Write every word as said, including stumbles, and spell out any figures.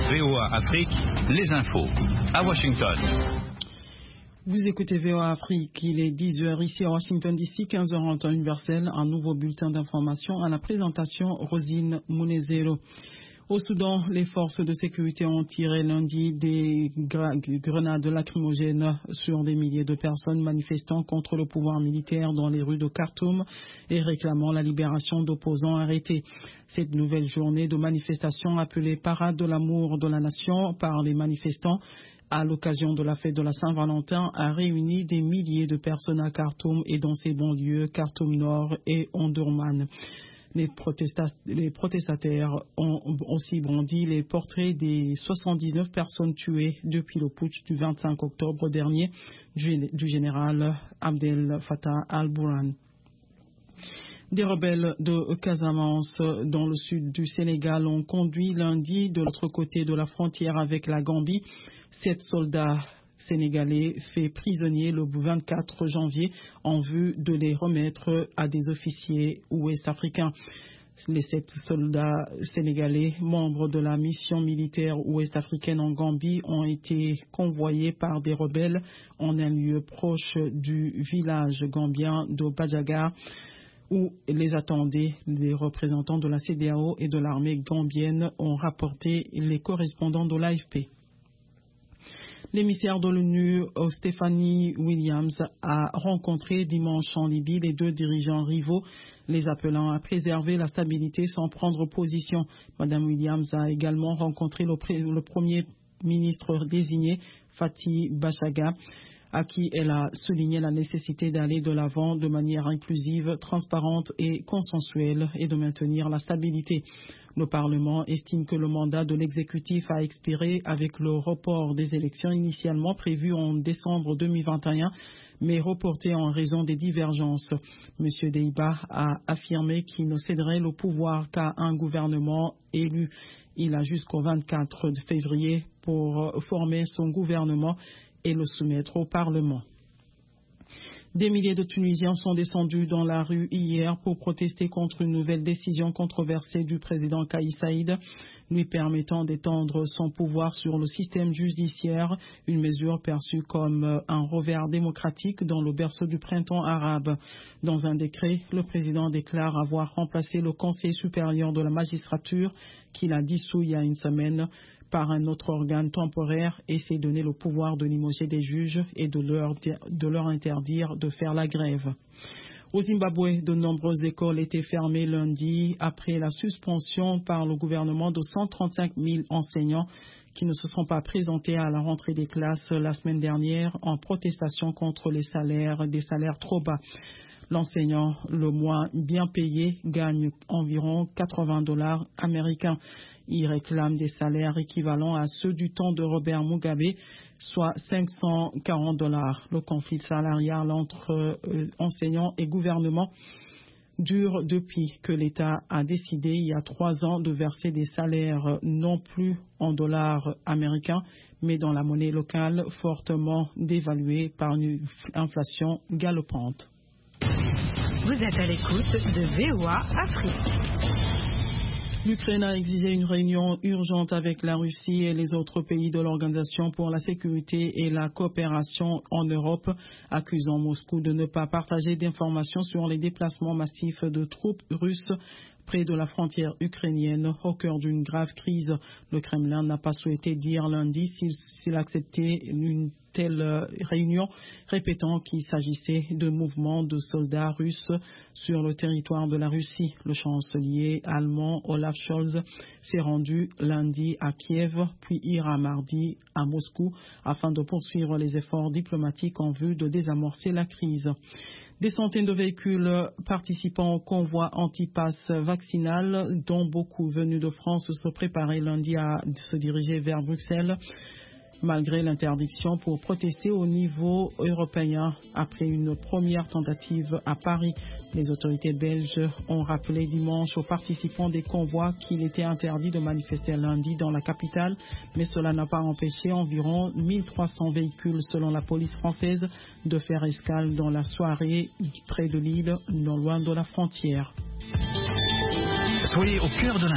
V O A Afrique, les infos. À Washington. Vous écoutez V O A Afrique, il est dix heures ici à Washington D C, quinze heures en temps universel, un nouveau bulletin d'information à la présentation Rosine Munezero. Au Soudan, les forces de sécurité ont tiré lundi des grenades lacrymogènes sur des milliers de personnes manifestant contre le pouvoir militaire dans les rues de Khartoum et réclamant la libération d'opposants arrêtés. Cette nouvelle journée de manifestation appelée Parade de l'amour de la nation par les manifestants à l'occasion de la fête de la Saint-Valentin a réuni des milliers de personnes à Khartoum et dans ses banlieues Khartoum Nord et Omdurman. Les, protesta- les protestataires ont aussi brandi les portraits des soixante-dix-neuf personnes tuées depuis le putsch du vingt-cinq octobre dernier du, du général Abdel Fattah al-Burhan. Des rebelles de Casamance dans le sud du Sénégal ont conduit lundi de l'autre côté de la frontière avec la Gambie sept soldats sénégalais faits prisonniers le vingt-quatre janvier en vue de les remettre à des officiers ouest-africains. Les sept soldats sénégalais, membres de la mission militaire ouest-africaine en Gambie, ont été convoyés par des rebelles en un lieu proche du village gambien de Badjagar, où les attendaient les représentants de la C E D E A O et de l'armée gambienne, ont rapporté les correspondants de l'A F P. L'émissaire de l'ONU, Stephanie Williams, a rencontré dimanche en Libye les deux dirigeants rivaux, les appelant à préserver la stabilité sans prendre position. Madame Williams a également rencontré le, pré- le premier ministre désigné, Fatih Bachaga, à qui elle a souligné la nécessité d'aller de l'avant de manière inclusive, transparente et consensuelle et de maintenir la stabilité. Le Parlement estime que le mandat de l'exécutif a expiré avec le report des élections initialement prévues en décembre deux mille vingt et un, mais reportées en raison des divergences. M. Deiba a affirmé qu'il ne céderait le pouvoir qu'à un gouvernement élu. Il a jusqu'au vingt-quatre février pour former son gouvernement et le soumettre au Parlement. Des milliers de Tunisiens sont descendus dans la rue hier pour protester contre une nouvelle décision controversée du président Kais Saïed, lui permettant d'étendre son pouvoir sur le système judiciaire, une mesure perçue comme un revers démocratique dans le berceau du printemps arabe. Dans un décret, le président déclare avoir remplacé le Conseil supérieur de la magistrature, qu'il a dissous il y a une semaine, par un autre organe temporaire et s'est donné le pouvoir de limoger des juges et de leur, de leur interdire de faire la grève. Au Zimbabwe, de nombreuses écoles étaient fermées lundi après la suspension par le gouvernement de cent trente-cinq mille enseignants qui ne se sont pas présentés à la rentrée des classes la semaine dernière en protestation contre les salaires, des salaires trop bas. L'enseignant le moins bien payé gagne environ quatre-vingts dollars américains. Il réclame des salaires équivalents à ceux du temps de Robert Mugabe, soit cinq cent quarante dollars. Le conflit salarial entre euh, enseignants et gouvernement dure depuis que l'État a décidé il y a trois ans de verser des salaires non plus en dollars américains, mais dans la monnaie locale fortement dévaluée par une inflation galopante. Vous êtes à l'écoute de V O A Afrique. L'Ukraine a exigé une réunion urgente avec la Russie et les autres pays de l'Organisation pour la sécurité et la coopération en Europe, accusant Moscou de ne pas partager d'informations sur les déplacements massifs de troupes russes près de la frontière ukrainienne au cœur d'une grave crise. Le Kremlin n'a pas souhaité dire lundi s'il, s'il acceptait une telle réunion, répétant qu'il s'agissait de mouvements de soldats russes sur le territoire de la Russie. Le chancelier allemand Olaf Scholz s'est rendu lundi à Kiev, puis ira mardi à Moscou afin de poursuivre les efforts diplomatiques en vue de désamorcer la crise. Des centaines de véhicules participant au convoi anti-pass vaccinal, dont beaucoup venus de France, se préparaient lundi à se diriger vers Bruxelles, malgré l'interdiction pour protester au niveau européen après une première tentative à Paris. Les autorités belges ont rappelé dimanche aux participants des convois qu'il était interdit de manifester lundi dans la capitale, mais cela n'a pas empêché environ mille trois cents véhicules selon la police française de faire escale dans la soirée près de Lille, non loin de la frontière. Soyez au cœur de